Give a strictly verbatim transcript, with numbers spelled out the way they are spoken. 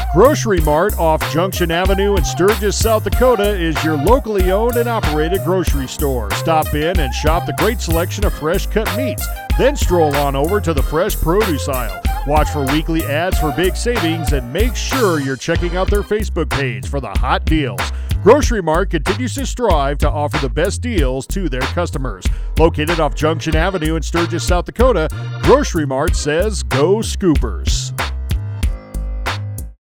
Grocery Mart off Junction Avenue in Sturgis, South Dakota is your locally owned and operated grocery store. Stop in and shop the great selection of fresh cut meats. Then stroll on over to the fresh produce aisle. Watch for weekly ads for big savings and make sure you're checking out their Facebook page for the hot deals. Grocery Mart continues to strive to offer the best deals to their customers. Located off Junction Avenue in Sturgis, South Dakota, Grocery Mart says go Scoopers.